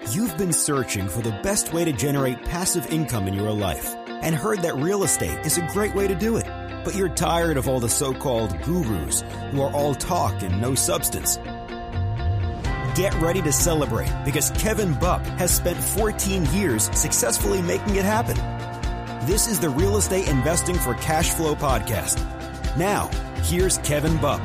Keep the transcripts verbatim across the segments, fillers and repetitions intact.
You've been searching for the best way to generate passive income in your life and heard that real estate is a great way to do it. But you're tired of all the so-called gurus who are all talk and no substance. Get ready to celebrate because Kevin Bupp has spent fourteen years successfully making it happen. This is the Real Estate Investing for Cash Flow podcast. Now, here's Kevin Bupp.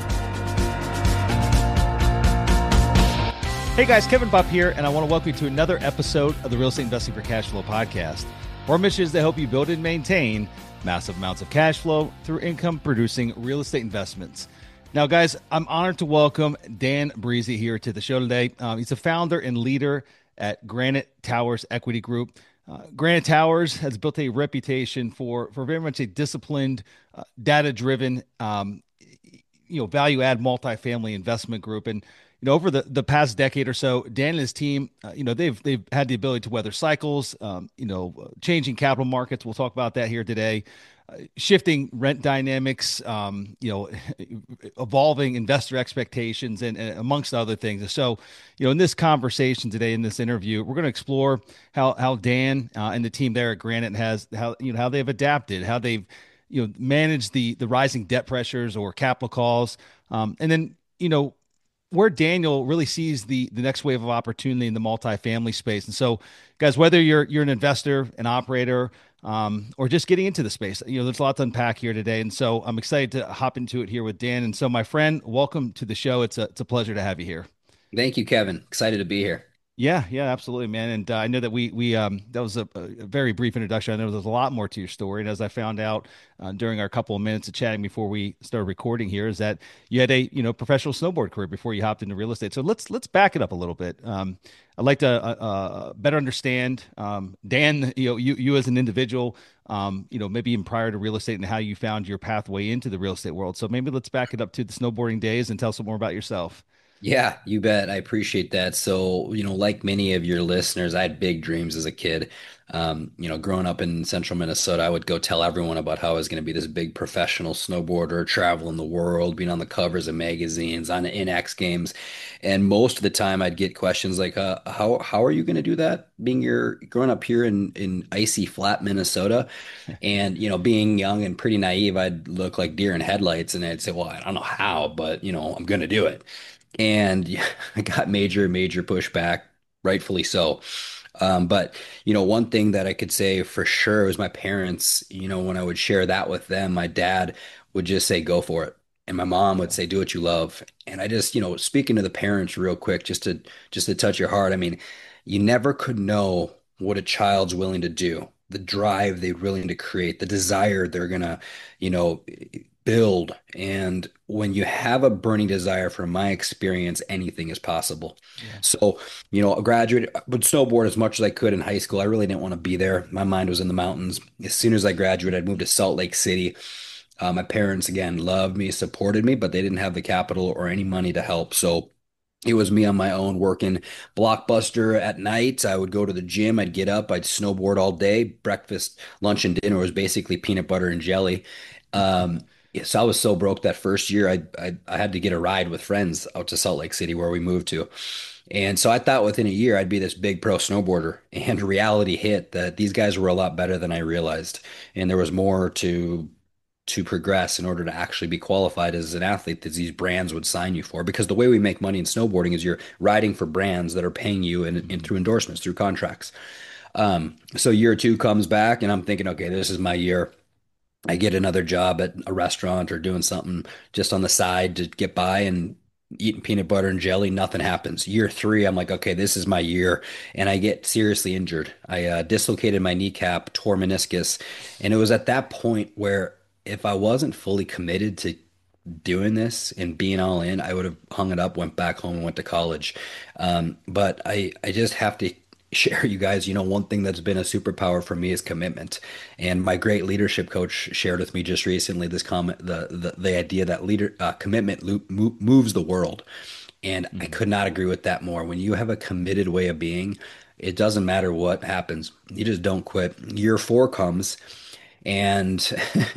Hey guys, Kevin Bupp here, and I want to welcome you to another episode of the Real Estate Investing for Cash Flow podcast. Our mission is to help you build and maintain massive amounts of cash flow through income-producing real estate investments. Now, guys, I'm honored to welcome Dan Breezy here to the show today. Um, he's a founder and leader at Granite Towers Equity Group. Uh, Granite Towers has built a reputation for, for very much a disciplined, uh, data-driven, um, you know, value-add multifamily investment group. And you know, over the, the past decade or so, Dan and his team, uh, you know, they've they've had the ability to weather cycles, um, you know, changing capital markets. We'll talk about that here today. Uh, shifting rent dynamics, um, you know, evolving investor expectations, and, and amongst other things. So, you know, in this conversation today, in this interview, we're going to explore how how Dan uh, and the team there at Granite has how you know how they've adapted, how they've you know managed the the rising debt pressures or capital calls, um, and then you know. where Daniel really sees the the next wave of opportunity in the multifamily space. And so, guys, whether you're you're an investor, an operator, um, or just getting into the space, you know, there's a lot to unpack here today. And so I'm excited to hop into it here with Dan. And so, my friend, welcome to the show. It's a it's a pleasure to have you here. Thank you, Kevin. Excited to be here. Yeah, yeah, absolutely, man. And uh, I know that we we um that was a, a very brief introduction. I know there's a lot more to your story, and as I found out uh, during our couple of minutes of chatting before we started recording here, is that you had a you know professional snowboard career before you hopped into real estate. So let's let's back it up a little bit. Um, I'd like to uh, uh, better understand um, Dan, you know, you you as an individual, um, you know, maybe even prior to real estate and how you found your pathway into the real estate world. So maybe let's back it up to the snowboarding days and tell some more about yourself. Yeah, you bet. I appreciate that. So, you know, like many of your listeners, I had big dreams as a kid. Um, you know, growing up in central Minnesota, I would go tell everyone about how I was going to be this big professional snowboarder, traveling the world, being on the covers of magazines, on in X Games. And most of the time I'd get questions like, uh, how how are you going to do that? Being your growing up here in in icy flat Minnesota, and you know, being young and pretty naive, I'd look like deer in headlights, and I'd say, well, I don't know how, but you know, I'm going to do it. And yeah, I got major, major pushback, rightfully so. Um, but you know, one thing that I could say for sure was my parents, you know, when I would share that with them, my dad would just say, go for it. And my mom would say, do what you love. And I just, you know, speaking to the parents real quick, just to just to touch your heart. I mean, you never could know what a child's willing to do, the drive they're willing to create, the desire they're gonna, you know, build. And when you have a burning desire, from my experience, anything is possible. Yeah. So, you know, a graduate would snowboard as much as I could in high school. I really didn't want to be there. My mind was in the mountains. As soon as I graduated, I'd moved to Salt Lake City. Uh, my parents, again, loved me, supported me, but they didn't have the capital or any money to help. So it was me on my own working Blockbuster at night. I would go to the gym. I'd get up. I'd snowboard all day. Breakfast, lunch, and dinner was basically peanut butter and jelly. Um, yes, I was so broke that first year. I, I I had to get a ride with friends out to Salt Lake City where we moved to. And so I thought within a year I'd be this big pro snowboarder. And reality hit that these guys were a lot better than I realized. And there was more to to progress in order to actually be qualified as an athlete that these brands would sign you for. Because the way we make money in snowboarding is you're riding for brands that are paying you and, and through endorsements, through contracts. Um, so year two comes back and I'm thinking, okay, this is my year. I get another job at a restaurant or doing something just on the side to get by and eating peanut butter and jelly. Nothing happens. Year three, I'm like, okay, this is my year. And I get seriously injured. I uh, dislocated my kneecap, tore meniscus. And it was at that point where if I wasn't fully committed to doing this and being all in, I would have hung it up, went back home and went to college. Um, but I, I just have to share, you guys, you know, one thing that's been a superpower for me is commitment. And my great leadership coach shared with me just recently this comment, the the, the idea that leader uh, commitment lo- mo- moves the world. And I Mhm. could not agree with that more. When you have a committed way of being, it doesn't matter what happens. You just don't quit. Year four comes, and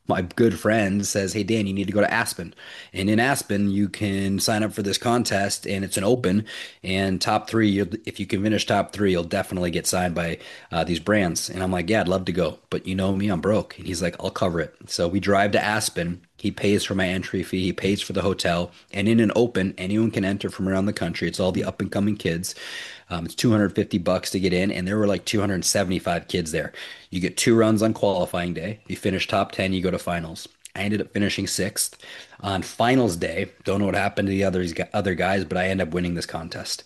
my good friend says, "Hey Dan, you need to go to Aspen, and in Aspen you can sign up for this contest, and it's an open, and top three, you'll, if you can finish top three, you'll definitely get signed by uh, these brands." And I'm like, "Yeah, I'd love to go, but you know me, I'm broke." And he's like, "I'll cover it." So we drive to Aspen. He pays for my entry fee. He pays for the hotel. And in an open, anyone can enter from around the country. It's all the up and coming kids. Um, it's two hundred fifty bucks to get in, and there were like two hundred seventy-five kids there. You get two runs on qualifying day. You finish top ten, you go to finals. I ended up finishing sixth on finals day. Don't know what happened to the others, other guys, but I ended up winning this contest,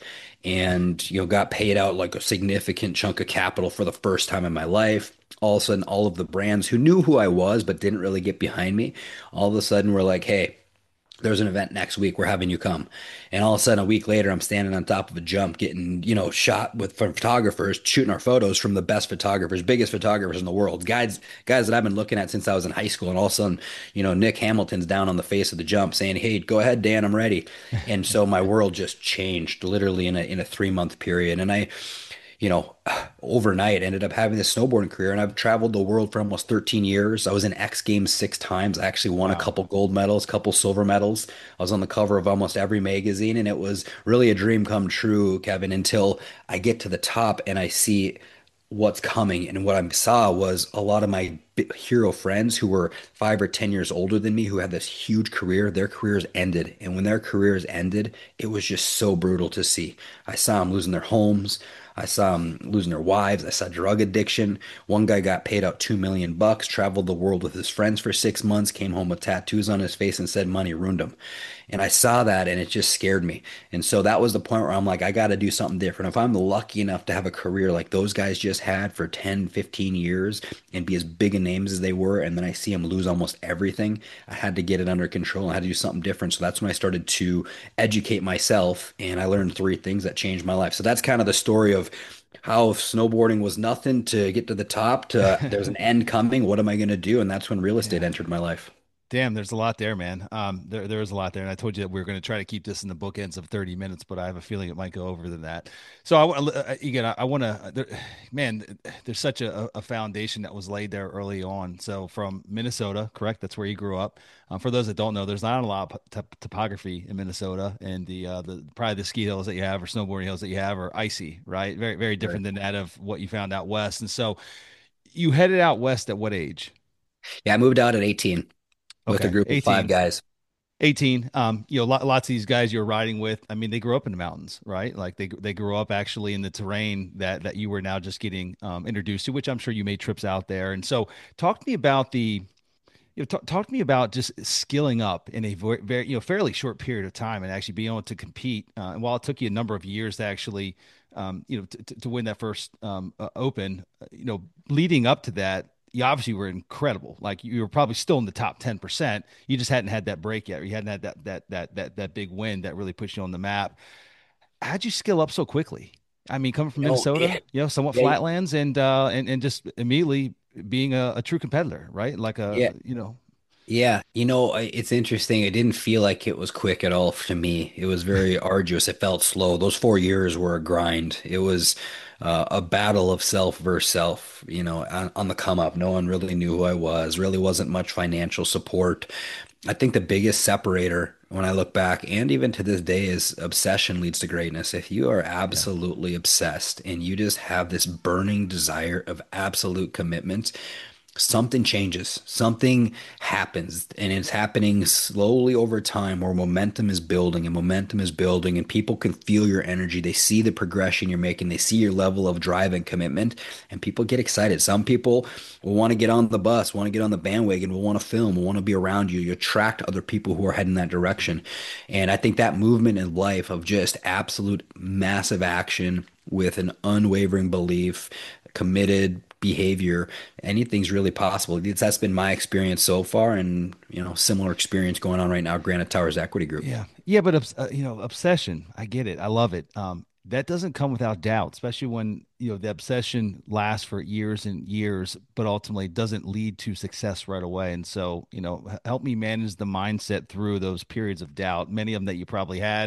and you know got paid out like a significant chunk of capital for the first time in my life. All of a sudden, all of the brands who knew who I was but didn't really get behind me, all of a sudden were like, "Hey, there's an event next week. We're having you come." And all of a sudden, a week later, I'm standing on top of a jump, getting, you know, shot with from photographers, shooting our photos from the best photographers, biggest photographers in the world, guys, guys that I've been looking at since I was in high school. And all of a sudden, you know, Nick Hamilton's down on the face of the jump saying, "Hey, go ahead, Dan, I'm ready." And so my world just changed literally in a in a three month period. And I, you know, overnight ended up having this snowboarding career, and I've traveled the world for almost thirteen years. I was in X Games six times. I actually won a Wow. couple gold medals, couple silver medals. I was on the cover of almost every magazine, and it was really a dream come true, Kevin, until I get to the top and I see what's coming. And what I saw was a lot of my bi- hero friends who were five or ten years older than me, who had this huge career, their careers ended. And when their careers ended, it was just so brutal to see. I saw them losing their homes. I saw them losing their wives. I saw drug addiction. One guy got paid out two million bucks, traveled the world with his friends for six months, came home with tattoos on his face and said money ruined him. And I saw that and it just scared me. And so that was the point where I'm like, I got to do something different. If I'm lucky enough to have a career like those guys just had for ten, fifteen years and be as big a names as they were, and then I see them lose almost everything, I had to get it under control. I had to do something different. So that's when I started to educate myself, and I learned three things that changed my life. So that's kind of the story of how snowboarding was nothing to get to the top to there's an end coming. What am I going to do? And that's when real estate Yeah. entered my life. Damn, there's a lot there, man. Um, there there is a lot there, and I told you that we were going to try to keep this in the bookends of thirty minutes, but I have a feeling it might go over than that. So I wa- uh, again, I, I want to, man, there's such a, a foundation that was laid there early on. So from Minnesota, correct? That's where you grew up. Um, for those that don't know, there's not a lot of top topography in Minnesota, and the uh, the probably the ski hills that you have or snowboarding hills that you have are icy, right? Very very Right. different than that of what you found out west. And so you headed out west at what age? Yeah, I moved out at eighteen with a Okay, group of five eighteen. guys. eighteen. Um, you know, lot, lots of these guys you're riding with, I mean, they grew up in the mountains, right? Like they they grew up actually in the terrain that that you were now just getting um, introduced to, which I'm sure you made trips out there. And so, talk to me about the, you know, talk, talk to me about just skilling up in a very, very, you know, fairly short period of time and actually being able to compete. Uh, and while it took you a number of years to actually, um, you know, to, to to win that first um, uh, open, uh, you know, leading up to that, you obviously were incredible. Like you were probably still in the top ten percent. You just hadn't had that break yet. Or you hadn't had that that that that that big win that really pushed you on the map. How'd you skill up so quickly? I mean, coming from You know, Minnesota, yeah, you know, somewhat yeah, flatlands, and uh, and and just immediately being a, a true competitor, right? Like yeah. a, you know, Yeah, you know, I- it's interesting. It didn't feel like it was quick at all to me. It was very arduous. It felt slow. Those four years were a grind. It was uh, a battle of self versus self, you know, on, on the come up. No one really knew who I was. Really wasn't much financial support. I think the biggest separator when I look back, and even to this day, is obsession leads to greatness. If you are yeah. absolutely obsessed and you just have this burning desire of absolute commitment, something changes, something happens, and it's happening slowly over time where momentum is building and momentum is building, and people can feel your energy. They see the progression you're making, they see your level of drive and commitment, and people get excited. Some people will want to get on the bus, want to get on the bandwagon, will want to film, will want to be around you. You attract other people who are heading that direction. And I think that movement in life of just absolute massive action with an unwavering belief, committed behavior, anything's really possible. It's, that's been my experience so far, and you know, similar experience going on right now, Granite Towers Equity Group. Yeah. Yeah, but obs- uh, you know, obsession, I get it. I love it. Um, that doesn't come without doubt, especially when, you know, the obsession lasts for years and years, but ultimately doesn't lead to success right away. And so, you know, h- help me manage the mindset through those periods of doubt, many of them that you probably had,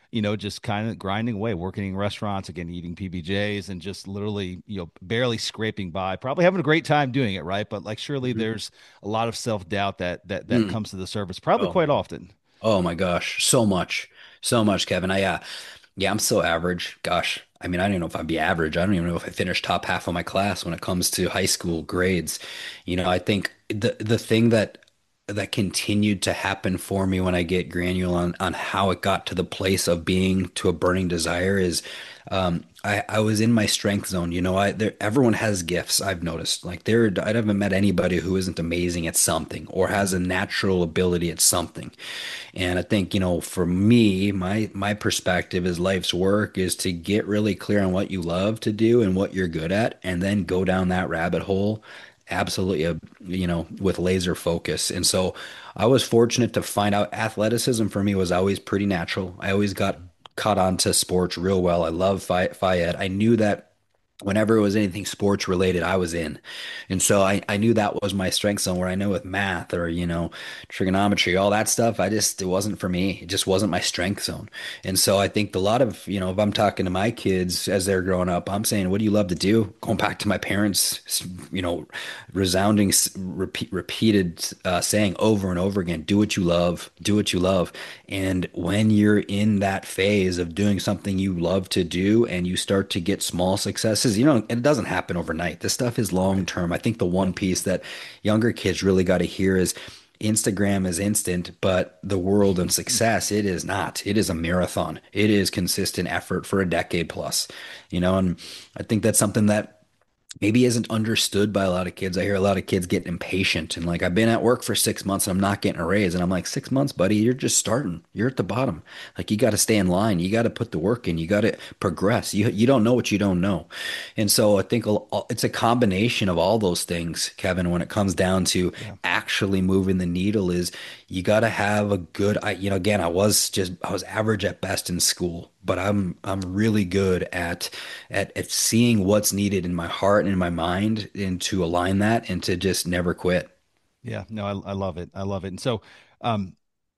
you know, just kind of grinding away, working in restaurants, again, eating P B Js and just literally, you know, barely scraping by, probably having a great time doing it, right? But like surely Mhm. there's a lot of self-doubt that that that Mm. comes to the surface probably Oh, quite often. oh my gosh, so much, so much, Kevin. I uh, yeah, I'm so average. Gosh, I mean, I don't even know if I'd be average. I don't even know if I finished top half of my class when it comes to high school grades. You know, I think the the thing that that continued to happen for me when I get granular on on how it got to the place of being to a burning desire is um I, I was in my strength zone. You know, I there everyone has gifts, I've noticed. Like there I haven't met anybody who isn't amazing at something or has a natural ability at something. And I think, you know, for me, my my perspective is life's work is to get really clear on what you love to do and what you're good at, and then go down that rabbit hole absolutely, uh, you know, with laser focus. And so I was fortunate to find out athleticism for me was always pretty natural. I always got caught on to sports real well. I love Phi Phi Ed. I knew that whenever it was anything sports related, I was in. And so I, I knew that was my strength zone where I know with math or, you know, trigonometry, all that stuff, I just, it wasn't for me. It just wasn't my strength zone. And so I think a lot of, you know, if I'm talking to my kids as they're growing up, I'm saying, what do you love to do? Going back to my parents, you know, resounding, repeat, repeated uh, saying over and over again, do what you love, do what you love. And when you're in that phase of doing something you love to do and you start to get small successes, you know, it doesn't happen overnight. This stuff is long Right. term. I think the one piece that younger kids really got to hear is Instagram is instant, but the world and success, it is not. It is a marathon. It is consistent effort for a decade plus, you know, and I think that's something that maybe isn't understood by a lot of kids. I hear a lot of kids get impatient and like, I've been at work for six months and I'm not getting a raise. And I'm like, six months, buddy, you're just starting. You're at the bottom. Like you got to stay in line. You got to put the work in. You got to progress. You you don't know what you don't know. And so I think a- it's a combination of all those things, Kevin, when it comes down to Yeah. actually moving the needle is you got to have a good, I, you know, again, I was just, I was average at best in school, but I'm, I'm really good at, at, at seeing what's needed in my heart and in my mind and to align that and to just never quit. Yeah, no, I, I love it. I love it. And so, um,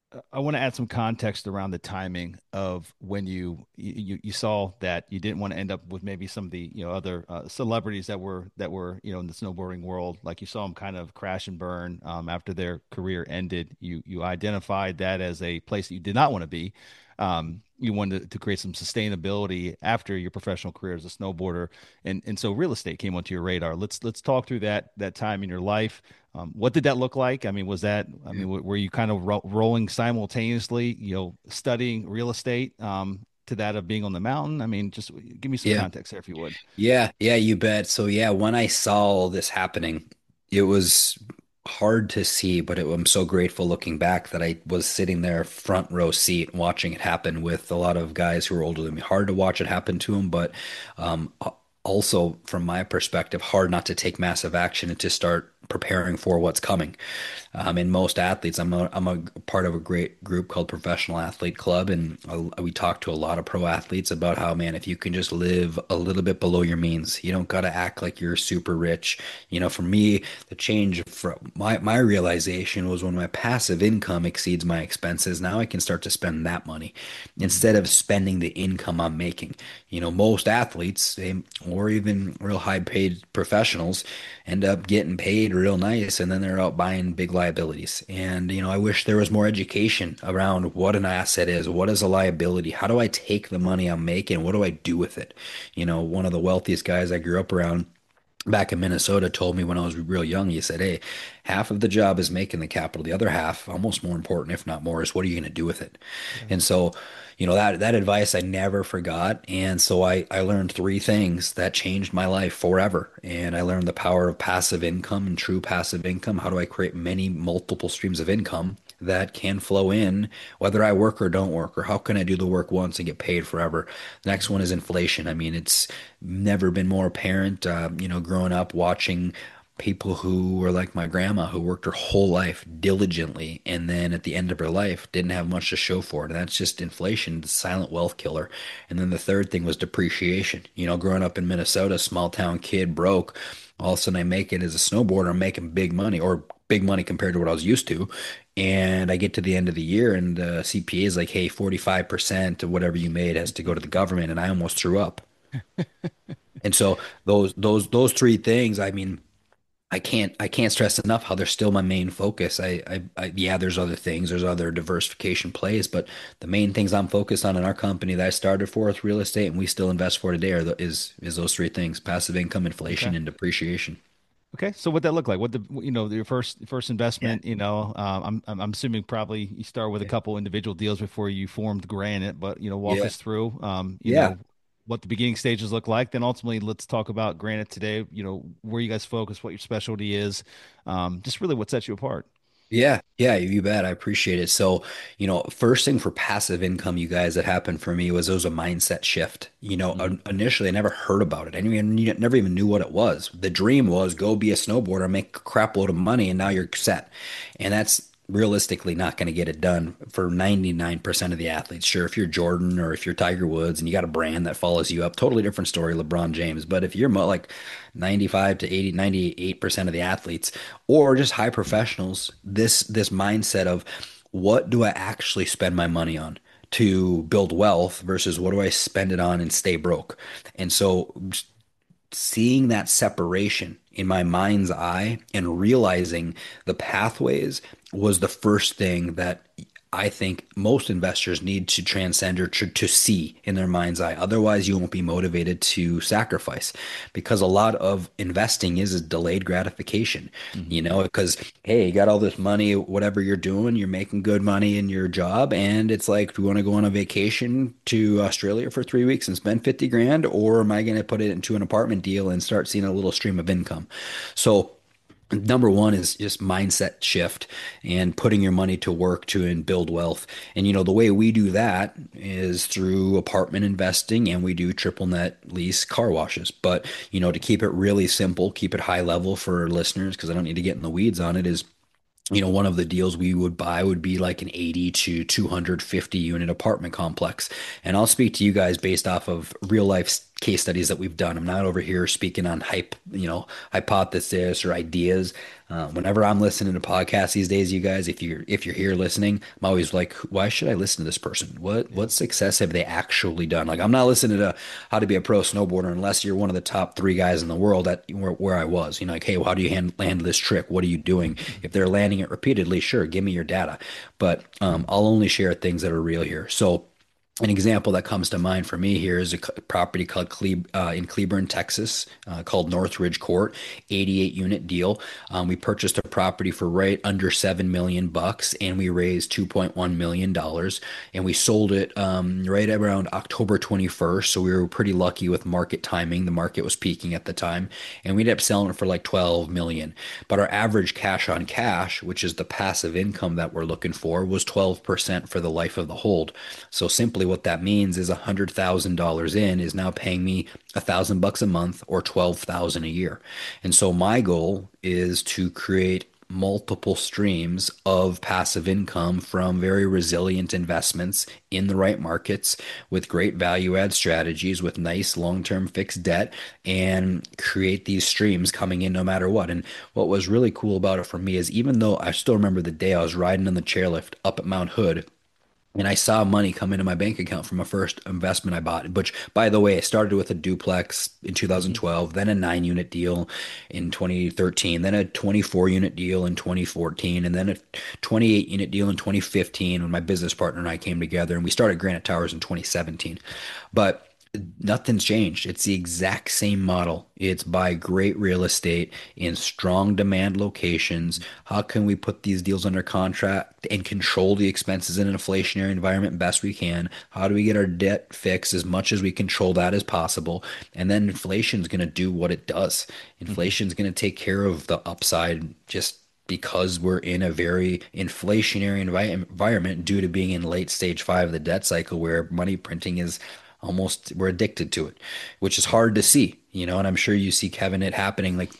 I want to add some context around the timing of when you you you saw that you didn't want to end up with maybe some of the you know other uh, celebrities that were that were you know in the snowboarding world, like you saw them kind of crash and burn um, after their career ended. You you identified that as a place that you did not want to be. Um, you wanted to, to create some sustainability after your professional career as a snowboarder, and and so real estate came onto your radar. Let's let's talk through that that time in your life. Um, what did that look like? I mean, was that, I mean, w were you kind of ro rolling simultaneously, you know, studying real estate, um, to that of being on the mountain? I mean, just give me some Yeah. context there if you would. Yeah. Yeah, you bet. So yeah, when I saw all this happening, it was hard to see, but it, I'm so grateful looking back that I was sitting there front row seat watching it happen with a lot of guys who were older than me. Hard to watch it happen to them, but um, a- also from my perspective, hard not to take massive action and to start preparing for what's coming. Um, and most athletes, I'm a, I'm a part of a great group called Professional Athlete Club, and uh, we talk to a lot of pro athletes about how, man, if you can just live a little bit below your means, you don't got to act like you're super rich. You know, for me, the change from my my realization was when my passive income exceeds my expenses. Now I can start to spend that money Mm, instead of spending the income I'm making. You know, most athletes, they, or even real high paid professionals, end up getting paid real nice, and then they're out buying big liabilities. And, you know, I wish there was more education around what an asset is, what is a liability, how do I take the money I'm making, what do I do with it? You know, one of the wealthiest guys I grew up around back in Minnesota told me when I was real young, he said, hey, half of the job is making the capital. The other half, almost more important, if not more, is what are you going to do with it? yeah. And so, you know, that that advice I never forgot. And so I I learned three things that changed my life forever. And I learned the power of passive income and true passive income. How do I create many multiple streams of income that can flow in whether I work or don't work, or how can I do the work once and get paid forever? The next one is inflation. I mean, it's never been more apparent, uh, you know, growing up watching people who were like my grandma who worked her whole life diligently and then at the end of her life didn't have much to show for it. And that's just inflation, the silent wealth killer. And then the third thing was depreciation. You know, growing up in Minnesota, small town kid, broke. All of a sudden I make it as a snowboarder, I'm making big money or big money compared to what I was used to. And I get to the end of the year and the C P A is like, hey, forty-five percent of whatever you made has to go to the government. And I almost threw up. And so those those those three things, I mean, I can't I can't stress enough how they're still my main focus. I, I, I yeah, there's other things, there's other diversification plays, but the main things I'm focused on in our company that I started for with real estate and we still invest for today are the, is is those three things: passive income, Okay. inflation, and depreciation. Okay. So what that look like? What the you know your first first Yeah. investment? You know, um, I'm I'm I'm assuming probably you start with a Yeah. couple individual deals before you formed Granite, but you know, walk Yeah. us through, um, you Yeah. know, what the beginning stages look like. Then ultimately, let's talk about Granite today. You know, where you guys focus, what your specialty is, um, just really what sets you apart. Yeah, yeah, you bet. I appreciate it. So, you know, first thing for passive income, you guys, that happened for me was it was a mindset shift. You know, Mhm. in- initially I never heard about it. I didn't even, never even knew what it was. The dream was go be a snowboarder, make a crap load of money, and now you're set. And that's realistically not going to get it done for ninety-nine percent of the athletes. Sure, if you're Jordan or if you're Tiger Woods and you got a brand that follows you up, totally different story, LeBron James. But if you're mo like ninety-five to eighty, ninety-eight percent of the athletes or just high professionals, this this mindset of what do I actually spend my money on to build wealth versus what do I spend it on and stay broke? And so seeing that separation in my mind's eye and realizing the pathways was the first thing that I think most investors need to transcend or to, to see in their mind's eye. Otherwise, you won't be motivated to sacrifice because a lot of investing is a delayed gratification, you Mhm. know, because, hey, you got all this money, whatever you're doing, you're making good money in your job. And it's like, do you want to go on a vacation to Australia for three weeks and spend fifty grand? Or am I going to put it into an apartment deal and start seeing a little stream of income? So, number one is just mindset shift and putting your money to work to and build wealth. And you know, the way we do that is through apartment investing and we do triple net lease car washes. But you know, to keep it really simple, keep it high level for listeners, because I don't need to get in the weeds on it, is you know, one of the deals we would buy would be like an eighty to two hundred fifty unit apartment complex. And I'll speak to you guys based off of real life case studies that we've done. I'm not over here speaking on hype, you know, hypothesis or ideas. Uh, whenever I'm listening to podcasts these days, you guys, if you're if you're here listening, I'm always like, why should I listen to this person? What Yeah. what success have they actually done? Like, I'm not listening to how to be a pro snowboarder unless you're one of the top three guys in the world at where, where I was. You know, like, hey, well, how do you hand, land this trick? What are you doing? If they're landing it repeatedly, sure, give me your data. But um, I'll only share things that are real here. So an example that comes to mind for me here is a property called Cle uh, in Cleburne, Texas, uh, called Northridge Court, eighty-eight unit deal. Um, we purchased a property for right under seven million bucks, and we raised two point one million dollars, and we sold it um, right around October twenty-first. So we were pretty lucky with market timing. The market was peaking at the time, and we ended up selling it for like twelve million. But our average cash on cash, which is the passive income that we're looking for, was twelve percent for the life of the hold. So simply what that means is one hundred thousand dollars in is now paying me a thousand bucks a month or twelve thousand a year. And so my goal is to create multiple streams of passive income from very resilient investments in the right markets with great value add strategies with nice long-term fixed debt and create these streams coming in no matter what. And what was really cool about it for me is even though I still remember the day I was riding on the chairlift up at Mount Hood and I saw money come into my bank account from a first investment I bought, which, by the way, I started with a duplex in Mhm. two thousand twelve, then a nine unit deal in twenty thirteen, then a twenty-four unit deal in twenty fourteen, and then a twenty-eight unit deal in twenty fifteen when my business partner and I came together. And we started Granite Towers in twenty seventeen. But nothing's changed. It's the exact same model. It's buy great real estate in strong demand locations. How can we put these deals under contract and control the expenses in an inflationary environment best we can? How do we get our debt fixed as much as we control that as possible? And then inflation is going to do what it does. Mhm. Inflation is going to take care of the upside just because we're in a very inflationary envi environment due to being in late stage five of the debt cycle where money printing is almost we're addicted to it, which is hard to see, you know, and I'm sure you see Kevin it happening like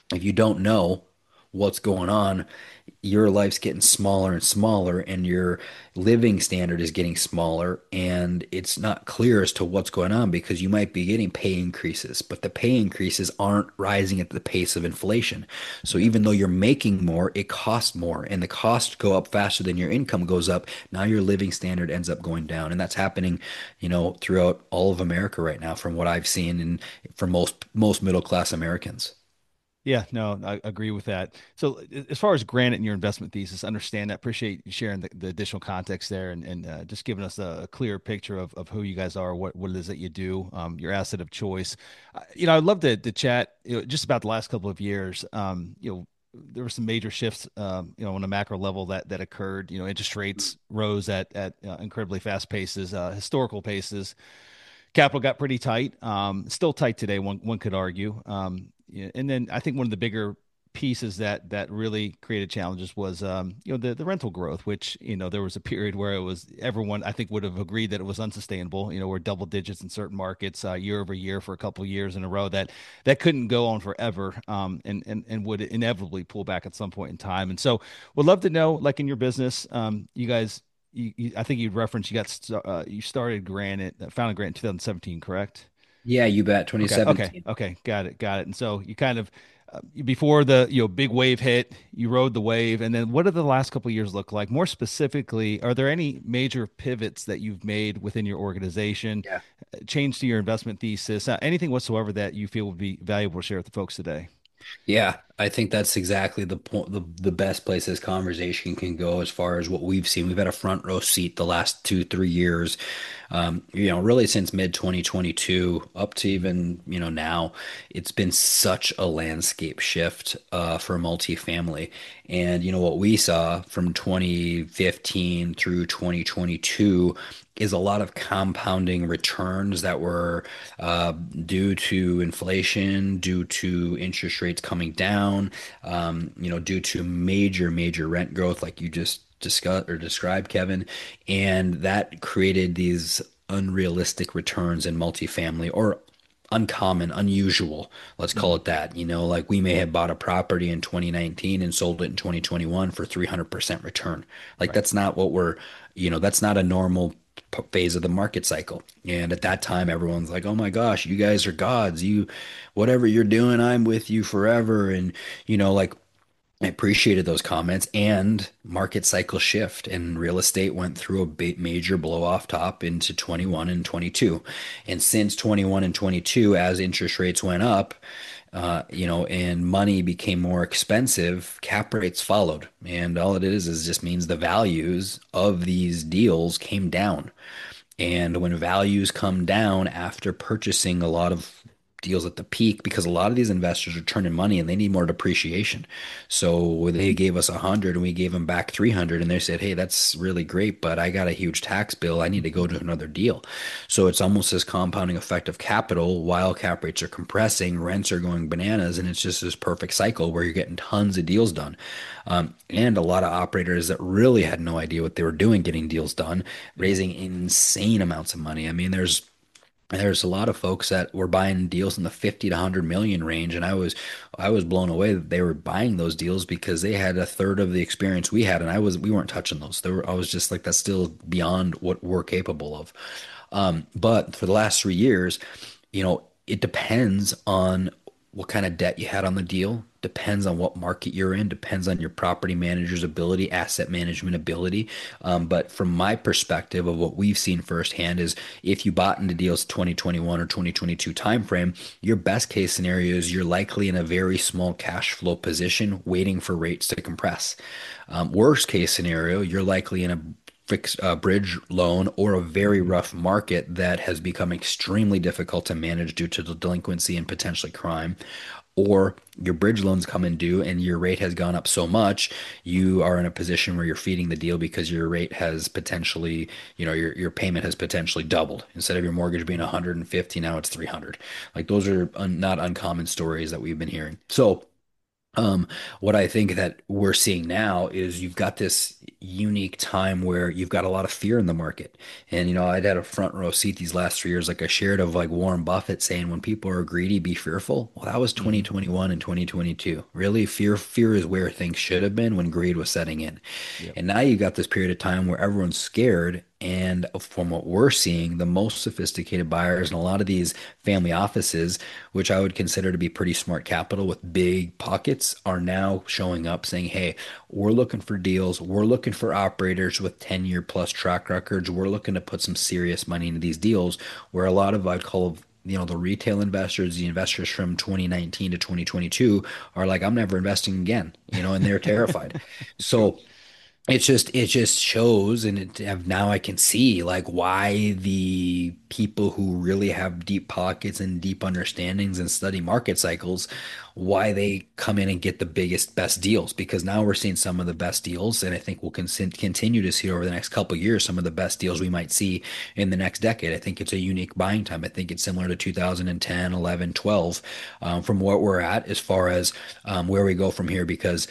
If you don't know what's going on, your life's getting smaller and smaller, and your living standard is getting smaller, and it's not clear as to what's going on because you might be getting pay increases, but the pay increases aren't rising at the pace of inflation. So Yeah. even though you're making more, it costs more, and the costs go up faster than your income goes up. Now your living standard ends up going down, and that's happening, you know, throughout all of America right now, from what I've seen, and for most most middle class Americans. Yeah, no, I agree with that. So, as far as Granite and your investment thesis, understand that. Appreciate you sharing the, the additional context there, and, and uh, just giving us a, a clear picture of, of who you guys are, what, what it is that you do, um, your asset of choice. Uh, you know, I'd love to, to chat, you know, just about the last couple of years. Um, you know, there were some major shifts, um, you know, on a macro level that that occurred. You know, interest rates rose at at uh, incredibly fast paces, uh, historical paces. Capital got pretty tight. Um, still tight today, one one could argue. Um, yeah, and then I think one of the bigger pieces that that really created challenges was um, you know the the rental growth, which you know there was a period where it was everyone I think would have agreed that it was unsustainable. You know, we're double digits in certain markets uh, year over year for a couple of years in a row. That that couldn't go on forever, um, and and and would inevitably pull back at some point in time. And so, would love to know, like in your business, um, you guys you, you, I think you'd referenced you got st- uh, you started Granite, uh, founded Granite in twenty seventeen, correct? Yeah, you bet. Okay, okay, twenty seventeen. okay, got it, got it. And so you kind of uh, before the you know big wave hit, you rode the wave, and then what do the last couple of years look like? More specifically, are there any major pivots that you've made within your organization, Yeah. uh, change to your investment thesis, uh, anything whatsoever that you feel would be valuable to share with the folks today? Yeah, I think that's exactly the point, the, the best place this conversation can go as far as what we've seen. We've had a front row seat the last two, three years, um, you know, really since mid twenty twenty-two up to even, you know, now. It's been such a landscape shift uh, for multifamily. And, you know, what we saw from twenty fifteen through twenty twenty-two is a lot of compounding returns that were uh, due to inflation, due to interest rates coming down, um, you know, due to major, major rent growth, like you just discussed or described, Kevin. And that created these unrealistic returns in multifamily or uncommon, unusual, let's call Mhm. it that. You know, like we may have bought a property in twenty nineteen and sold it in twenty twenty-one for three hundred percent return. Like Right. that's not what we're, you know, that's not a normal p- phase of the market cycle. And at that time, everyone's like, "Oh my gosh, you guys are gods. You, whatever you're doing, I'm with you forever." And you know, like I appreciated those comments and market cycle shift and real estate went through a big major blow off top into twenty-one and twenty-two. And since twenty-one and twenty-two, as interest rates went up, uh, you know, and money became more expensive, cap rates followed. And all it is is just means the values of these deals came down. And when values come down after purchasing a lot of deals at the peak, because a lot of these investors are turning money and they need more depreciation. So they gave us a hundred and we gave them back three hundred and they said, "Hey, that's really great, but I got a huge tax bill. I need to go to another deal." So it's almost this compounding effect of capital while cap rates are compressing, rents are going bananas, and it's just this perfect cycle where you're getting tons of deals done. Um, and a lot of operators that really had no idea what they were doing getting deals done, Yeah. raising insane amounts of money. I mean, there's there's a lot of folks that were buying deals in the fifty to one hundred million range, and I was I was blown away that they were buying those deals because they had a third of the experience we had, and I was we weren't touching those. They were, I was just like, that's still beyond what we're capable of. Um, but for the last three years, you know, it depends on what kind of debt you had on the deal, depends on what market you're in, depends on your property manager's ability, asset management ability. Um, but from my perspective of what we've seen firsthand is if you bought into deals twenty twenty-one or twenty twenty-two timeframe, your best case scenario is you're likely in a very small cash flow position waiting for rates to compress. Um, worst case scenario, you're likely in a fixed uh, bridge loan or a very Mhm. rough market that has become extremely difficult to manage due to the delinquency and potentially crime, or your bridge loans come in due and your rate has gone up so much, you are in a position where you're feeding the deal because your rate has potentially, you know, your your payment has potentially doubled. Instead of your mortgage being one hundred fifty, now it's three hundred. Like those are un, not uncommon stories that we've been hearing. So Um, what I think that we're seeing now is you've got this unique time where you've got a lot of fear in the market. And, you know, I'd had a front row seat these last three years, like I shared, of like Warren Buffett saying, when people are greedy, be fearful. Well, that was Hmm. twenty twenty-one and twenty twenty-two. Really, fear, fear is where things should have been when greed was setting in. Yep. And now you've got this period of time where everyone's scared. And from what we're seeing, the most sophisticated buyers and a lot of these family offices, which I would consider to be pretty smart capital with big pockets, are now showing up saying, hey, we're looking for deals. We're looking for operators with ten year plus track records. We're looking to put some serious money into these deals where a lot of, I'd call, you know, the retail investors, the investors from twenty nineteen to twenty twenty-two are like, I'm never investing again, you know, and they're terrified. True. So it's just it just shows, and it have now I can see like why the people who really have deep pockets and deep understandings and study market cycles, why they come in and get the biggest best deals, because now we're seeing some of the best deals, and I think we'll con continue to see over the next couple of years some of the best deals we might see in the next decade. I think it's a unique buying time. I think it's similar to two thousand ten, eleven, twelve, um, from what we're at as far as um, where we go from here, because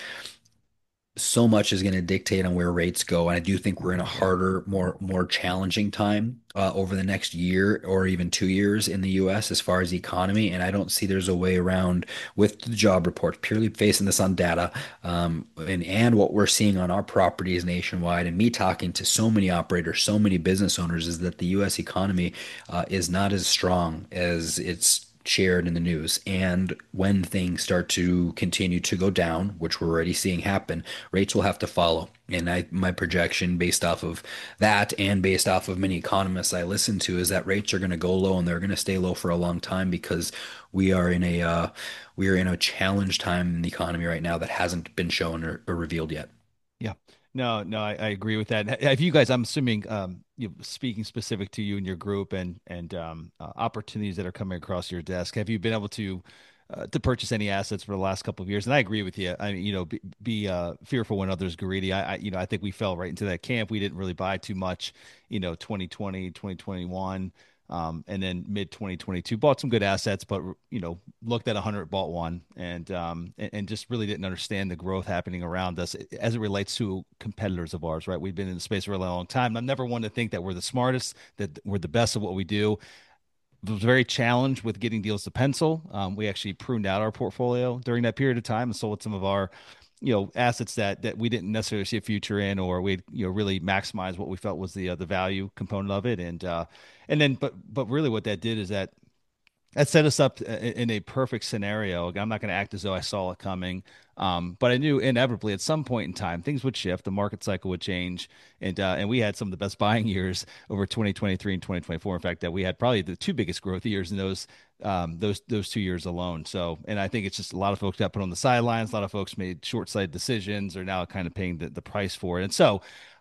so much is going to dictate on where rates go. And I do think we're in a harder, more more challenging time uh, over the next year or even two years in the U S as far as the economy. And I don't see there's a way around with the job reports, purely basing this on data, um, and and what we're seeing on our properties nationwide. And me talking to so many operators, so many business owners, is that the U S economy uh, is not as strong as it's shared in the news. And when things start to continue to go down, which we're already seeing happen, rates will have to follow. And I, my projection based off of that and based off of many economists I listen to is that rates are going to go low, and they're going to stay low for a long time, because we are in a uh, we are in a challenge time in the economy right now that hasn't been shown or, or revealed yet. Yeah. No, no, I, I agree with that. Have you guys, I'm assuming, um, you know, speaking specific to you and your group and and um, uh, opportunities that are coming across your desk, have you been able to uh, to purchase any assets for the last couple of years? And I agree with you. I mean, you know, be, be uh, fearful when others greedy. I, I, you know, I think we fell right into that camp. We didn't really buy too much, you know, twenty twenty, twenty twenty-one. Um, and then mid twenty twenty-two bought some good assets, but you know looked at one hundred, bought one, and um, and, and just really didn't understand the growth happening around us as it relates to competitors of ours. Right, we've been in the space for a long time. I'm never one to think that we're the smartest, that we're the best at what we do. Was very challenged with getting deals to pencil. Um, we actually pruned out our portfolio during that period of time and sold some of our, you know, assets that that we didn't necessarily see a future in, or we'd you know really maximize what we felt was the uh, the value component of it, and uh, and then but but really what that did is that that set us up in a perfect scenario. I'm not going to act as though I saw it coming, um, but I knew inevitably at some point in time things would shift, the market cycle would change, and uh, and we had some of the best buying years over twenty twenty-three and twenty twenty-four. In fact, that we had probably the two biggest growth years in those um, those those two years alone. So, and I think it's just a lot of folks got put on the sidelines. A lot of folks made short-sighted decisions, are now kind of paying the, the price for it, and so.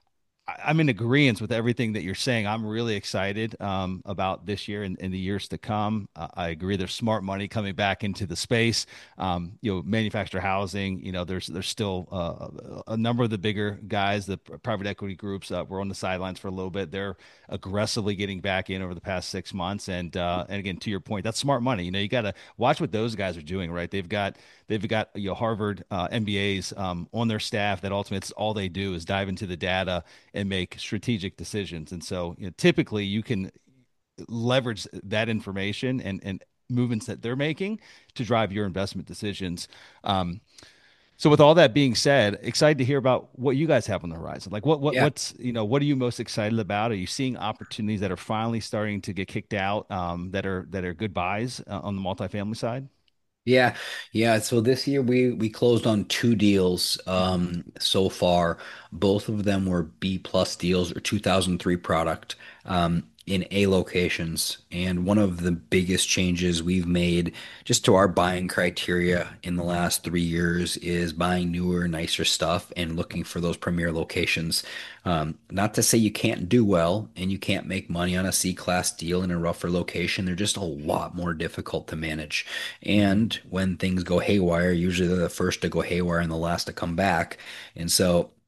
I- am in agreement with everything that you're saying. I'm really excited um, about this year and, and the years to come. Uh, I agree. There's smart money coming back into the space. Um, you know, manufactured housing. You know, there's there's still uh, a number of the bigger guys, the private equity groups, uh, were on the sidelines for a little bit. They're aggressively getting back in over the past six months. And uh, and again, to your point, that's smart money. You know, you got to watch what those guys are doing. Right? They've got they've got you know Harvard uh, M B As um, on their staff that ultimately it's all they do is dive into the data and make strategic decisions. And so, you know, typically you can leverage that information and and movements that they're making to drive your investment decisions. Um, so with all that being said, excited to hear about what you guys have on the horizon. Like what what Yeah. what's you know what are you most excited about? Are you seeing opportunities that are finally starting to get kicked out, um, that are that are good buys uh, on the multifamily side? Yeah, yeah. So this year we we closed on two deals um so far. Both of them were B plus deals or two thousand three product um in A locations. And one of the biggest changes we've made just to our buying criteria in the last three years is buying newer, nicer stuff and looking for those premier locations. Um, not to say you can't do well and you can't make money on a C-class deal in a rougher location. They're just a lot more difficult to manage. Hmm. And when things go haywire, usually they're the first to go haywire and the last to come back. And so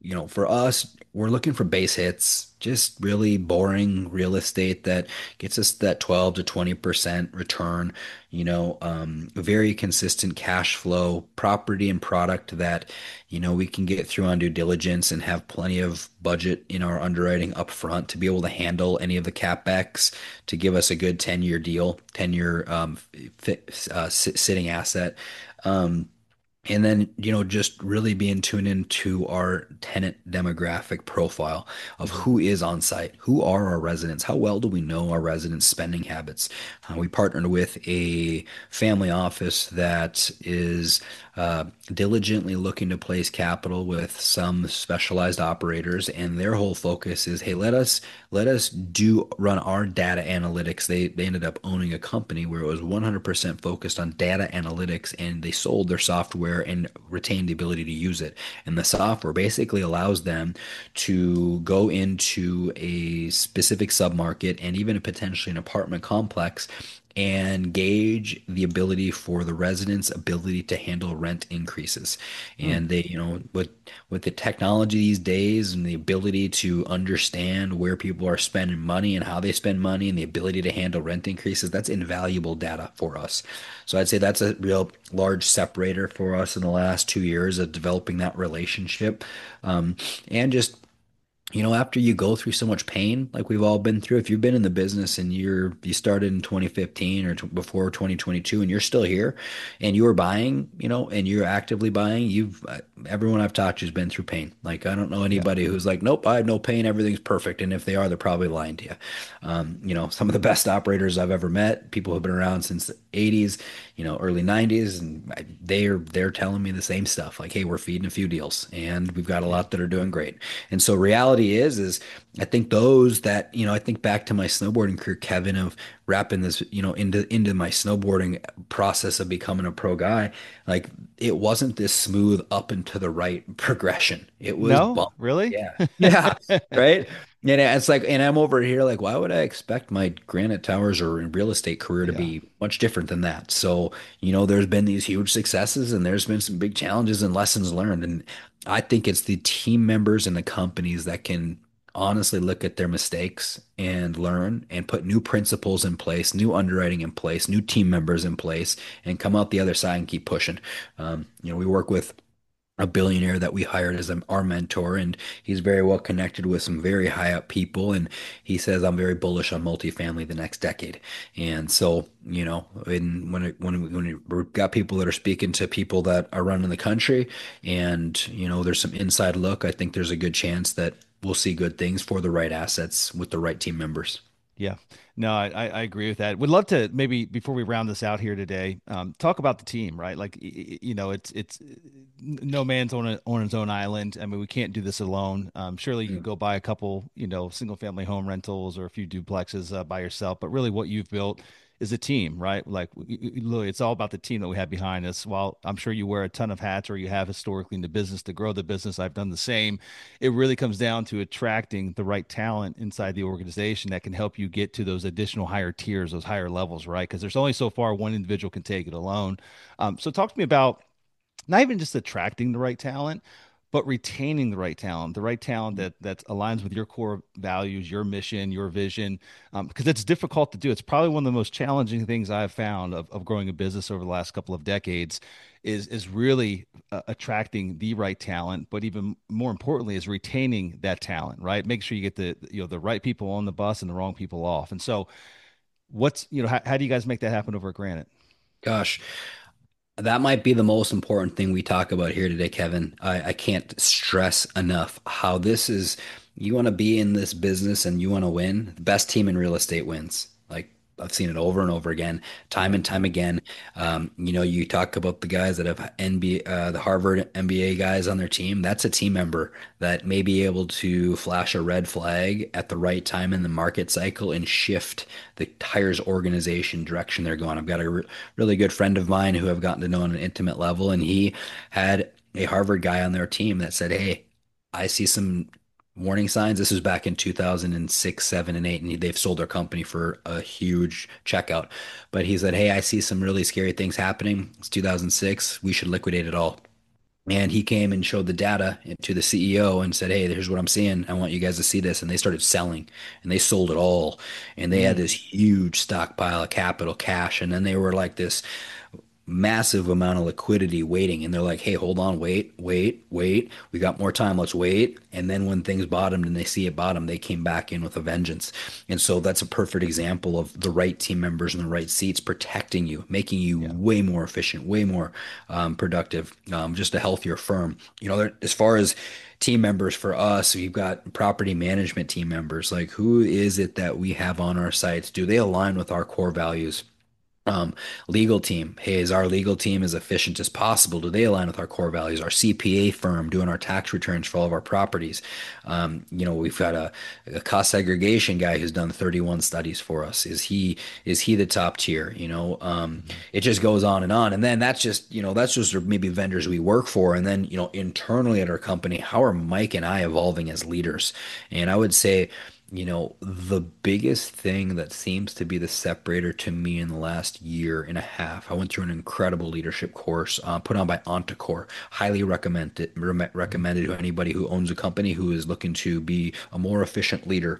you know, for us, we're looking for base hits, just really boring real estate that gets us that twelve to twenty percent return, you know, um, very consistent cash flow, property and product that, you know, we can get through on due diligence and have plenty of budget in our underwriting up front to be able to handle any of the capex to give us a good ten year deal, ten year um, fit, uh, sit, sitting asset. Um, and then, you know, just really being tuned into our tenant demographic profile of Mhm. who is on site, who are our residents, how well do we know our residents' spending habits. Uh, we partnered with a family office that is uh, diligently looking to place capital with some specialized operators, and their whole focus is, hey, let us let us do run our data analytics. They they ended up owning a company where it was one hundred percent focused on data analytics, and they sold their software and retained the ability to use it. And the software basically allows them to go into a specific submarket and even potentially an apartment complex and gauge the ability for the residents' ability to handle rent increases. Hmm. And they, you know, with with the technology these days and the ability to understand where people are spending money and how they spend money and the ability to handle rent increases, that's invaluable data for us. So I'd say that's a real large separator for us in the last two years of developing that relationship. Um, and just you know, after you go through so much pain, like we've all been through, if you've been in the business and you're you started in twenty fifteen or t before twenty twenty-two and you're still here and you're buying, you know, and you're actively buying, you've uh, everyone I've talked to has been through pain. Like I don't know Yeah. anybody who's like, nope, I have no pain, everything's perfect. And if they are, they're probably lying to you. Um, you know, some of the best operators I've ever met, people who've been around since the eighties, you know, early nineties, and I- they're they're telling me the same stuff. Like, hey, we're feeding a few deals, and we've got a Yeah. lot that are doing great. And so reality is, is I think those that, you know, I think back to my snowboarding career, Kevin, of wrapping this, you know, into into my snowboarding process of becoming a pro guy. Like it wasn't this smooth up and to the right progression. It was No, bump. really? Yeah. Yeah. Right. And it's like, and I'm over here like, why would I expect my Granite Towers or in real estate career to Yeah. be much different than that? So, you know, there's been these huge successes and there's been some big challenges and lessons learned. And I think it's the team members and the companies that can honestly look at their mistakes and learn and put new principles in place, new underwriting in place, new team members in place, and come out the other side and keep pushing. Um, you know, we work with a billionaire that we hired as our mentor, and he's very well connected with some very high up people. And he says, I'm very bullish on multifamily the next decade. And so, you know, and when it, when we, when we've got people that are speaking to people that are running the country, and you know, there's some inside look, I think there's a good chance that we'll see good things for the right assets with the right team members. Yeah, no, I, I I agree with that. Would love to maybe before we round this out here today, um, talk about the team, right? Like, y- y- you know, it's it's no man's on a, on his own island. I mean, we can't do this alone. Um, surely you could Mm. go buy a couple, you know, single family home rentals or a few duplexes uh, by yourself, but really what you've built is a team, right? Like, y- y- literally, it's all about the team that we have behind us. While I'm sure you wear a ton of hats or you have historically in the business to grow the business, I've done the same. It really comes down to attracting the right talent inside the organization that can help you get to those additional higher tiers, those higher levels, right? Because there's only so far one individual can take it alone. Um, so talk to me about not even just attracting the right talent, but retaining the right talent, the right talent that that aligns with your core values, your mission, your vision, um, because it's difficult to do. It's probably one of the most challenging things I've found of, of growing a business over the last couple of decades is is really uh, attracting the right talent, but even more importantly is retaining that talent, right? Make sure you get the you know the right people on the bus and the wrong people off. And so, what's you know how, how do you guys make that happen over at Granite? Gosh, that might be the most important thing we talk about here today, Kevin. I, I can't stress enough how this is. You want to be in this business and you want to win. The best team in real estate wins. Like I've seen it over and over again, time Yeah. and time again. Um, you know, you talk about the guys that have N B A, uh, the Harvard M B A guys on their team. That's a team member that may be able to flash a red flag at the right time in the market cycle and shift the tires organization direction they're going. I've got a re really good friend of mine who I've gotten to know on an intimate level, and he had a Harvard guy on their team that said, "Hey, I see some warning signs." This was back in two thousand six, seven, and eight, and they've sold their company for a huge checkout. But he said, "Hey, I see some really scary things happening. It's two thousand six. We should liquidate it all." And he came and showed the data to the C E O and said, "Hey, here's what I'm seeing. I want you guys to see this." And they started selling and they sold it all. And they had Mm, this huge stockpile of capital cash. And then they were like this massive amount of liquidity waiting. And they're like, "Hey, hold on, wait, wait, wait. We got more time. Let's wait." And then when things bottomed and they see it bottom, they came back in with a vengeance. And so that's a perfect example of the right team members in the right seats protecting you, making you yeah. way more efficient, way more um, productive, um, just a healthier firm. You know, there- as far as team members for us, we've got property management team members. Like, who is it that we have on our sites? Do they align with our core values? Um, legal team. Hey, is our legal team as efficient as possible? Do they align with our core values? Our C P A firm doing our tax returns for all of our properties. Um, you know, we've got a, a cost segregation guy who's done thirty-one studies for us. Is he is he the top tier? You know, um, Mhm. it just goes on and on. And then that's just, you know, that's just maybe vendors we work for. And then, you know, internally at our company, how are Mike and I evolving as leaders? And I would say, you know, the biggest thing that seems to be the separator to me in the last year and a half, I went through an incredible leadership course uh, put on by Ontacore. Highly recommend it, re- Mhm. recommended to anybody who owns a company who is looking to be a more efficient leader.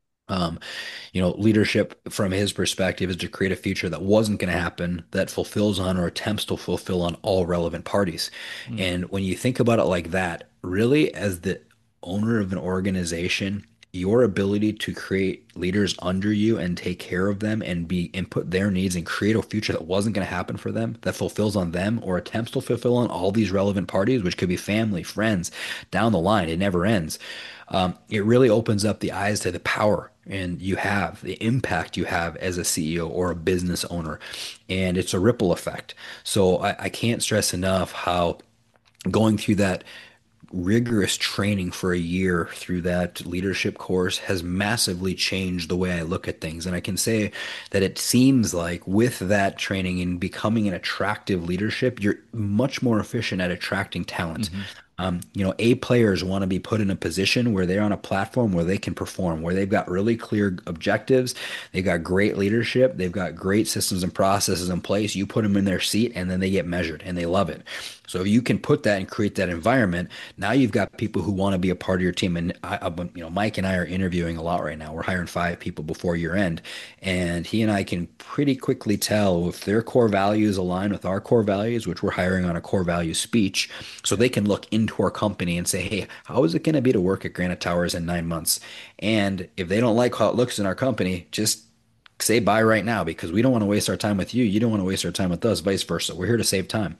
Um, you know, leadership from his perspective is to create a future that wasn't going to happen, that fulfills on or attempts to fulfill on all relevant parties. Mm, And when you think about it like that, really, as the owner of an organization, your ability to create leaders under you and take care of them and be input their needs and create a future that wasn't going to happen for them, that fulfills on them or attempts to fulfill on all these relevant parties, which could be family, friends, down the line, it never ends. Um, it really opens up the eyes to the power and you have the impact you have as a C E O or a business owner. And it's a ripple effect. So I, I can't stress enough how going through that rigorous training for a year through that leadership course has massively changed the way I look at things. And I can say that it seems like with that training and becoming an attractive leadership, you're much more efficient at attracting talent. mhm. Um, you know, A players want to be put in a position where they're on a platform where they can perform, where they've got really clear objectives, they've got great leadership, they've got great systems and processes in place. You put them in their seat and then they get measured and they love it. So if you can put that and create that environment, now you've got people who want to be a part of your team. And I, I, you know, Mike and I are interviewing a lot right now. We're hiring five people before year end, and he and I can pretty quickly tell if their core values align with our core values, which we're hiring on a core value speech, so Yeah. they can look into our company and say, "Hey, how is it going to be to work at Granite Towers in nine months?" And if they don't like how it looks in our company, just say bye right now because we don't want to waste our time with you. You don't want to waste our time with us, vice versa. We're here to save time.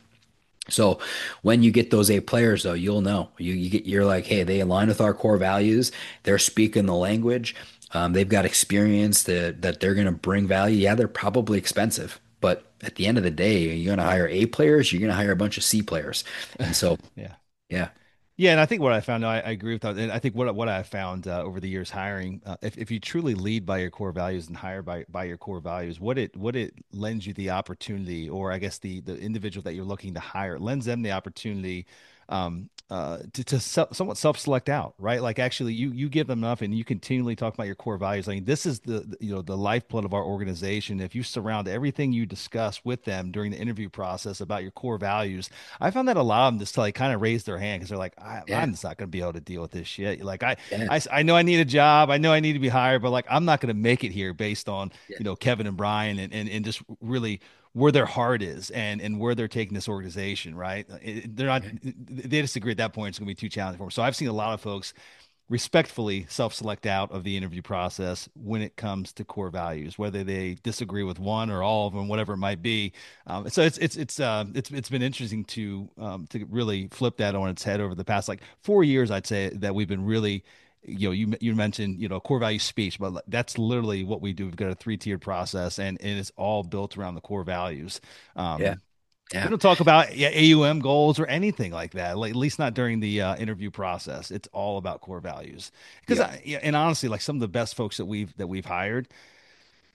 So when you get those eight players, though, you'll know. You, you get you're like, hey, they align with our core values. They're speaking the language. Um, they've got experience that that they're going to bring value. Yeah, they're probably expensive, but at the end of the day, you're going to hire A players. You're going to hire a bunch of C players, and so Yeah. yeah, Yeah, and I think what I found, I, I agree with that. And I think what what I found uh, over the years hiring, uh, if if you truly lead by your core values and hire by by your core values, what it what it lends you the opportunity, or I guess the the individual that you're looking to hire, it lends them the opportunity um uh to, to se- somewhat self-select out, right? Like actually you you give them enough and you continually talk about your core values. Like this is the, the you know the lifeblood of our organization. If you surround everything you discuss with them during the interview process about your core values, I found that a lot of them just to like kind of raise their hand because they're like, I, yeah, I'm just not going to be able to deal with this shit. Like I, yeah, I, I know I need a job. I know I need to be hired, but like I'm not going to make it here based on yeah, you know Kevin and Brian and and, and just really where their heart is and and where they're taking this organization. Right? It- they're not. yeah, They just agree at that point it's going to be too challenging for them. So I've seen a lot of folks respectfully self-select out of the interview process when it comes to core values, whether they disagree with one or all of them, whatever it might be. Um, so it's it's it's uh, it's it's been interesting to um, to really flip that on its head over the past like four years. I'd say that we've been really. You know, you you mentioned you know core value speech, but that's literally what we do. We've got a three tiered process, and, and it's all built around the core values. yeah, Um, we yeah, don't talk about yeah, A U M goals or anything like that, like, at least not during the uh, interview process. It's all about core values. Because yeah, I, yeah, and honestly, like some of the best folks that we've that we've hired,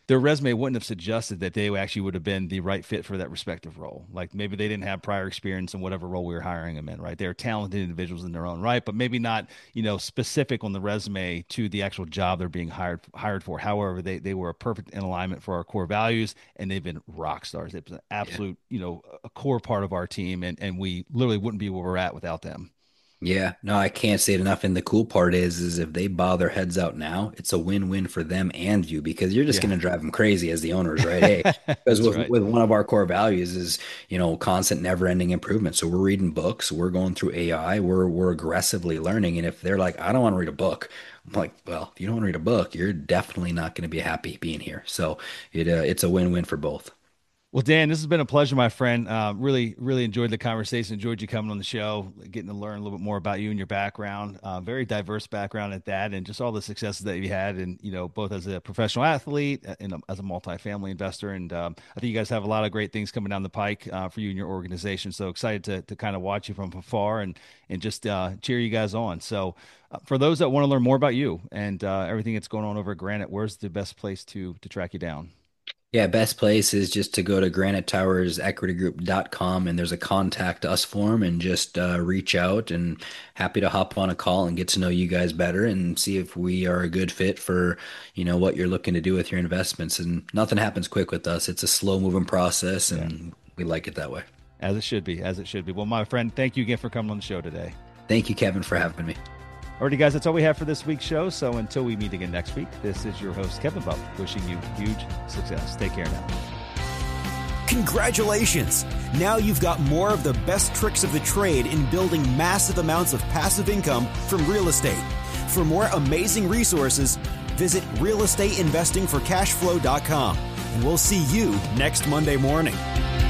their resume wouldn't have suggested that they actually would have been the right fit for that respective role. Like maybe they didn't have prior experience in whatever role we were hiring them in, right? They're talented individuals in their own right, but maybe not, you know, specific on the resume to the actual job they're being hired hired for. However, they they were a perfect in alignment for our core values, and they've been rock stars. They've been an absolute, yeah. you know, a core part of our team, and and we literally wouldn't be where we're at without them. Yeah, no, I can't say it enough. And the cool part is, is if they bow their heads out now, it's a win-win for them and you, because you're just Yeah. going to drive them crazy as the owners, right? Hey, because with, right. with one of our core values is, you know, constant, never-ending improvement. So we're reading books, we're going through A I, we're we're aggressively learning. And if they're like, I don't want to read a book, I'm like, well, if you don't want to read a book, you're definitely not going to be happy being here. So it uh, it's a win-win for both. Well, Dan, this has been a pleasure, my friend. Uh, really, really enjoyed the conversation. Enjoyed you coming on the show, getting to learn a little bit more about you and your background. Uh, very diverse background at that, and just all the successes that you had, and you know, both as a professional athlete and a, as a multifamily investor. And um, I think you guys have a lot of great things coming down the pike uh, for you and your organization. So excited to to kind of watch you from afar and and just uh, cheer you guys on. So. Uh, for those that want to learn more about you and uh, everything that's going on over at Granite, where's the best place to to track you down? Yeah, best place is just to go to granite towers equity group dot com, and there's a contact us form, and just uh, reach out, and happy to hop on a call and get to know you guys better and see if we are a good fit for, you know, what you're looking to do with your investments. And nothing happens quick with us. It's a slow moving process, and yeah. we like it that way. As it should be, as it should be. Well, my friend, thank you again for coming on the show today. Thank you, Kevin, for having me. Alrighty, guys, that's all we have for this week's show. So until we meet again next week, this is your host, Kevin Bupp, wishing you huge success. Take care now. Congratulations! Now you've got more of the best tricks of the trade in building massive amounts of passive income from real estate. For more amazing resources, visit real estate investing for cash flow dot com, and we'll see you next Monday morning.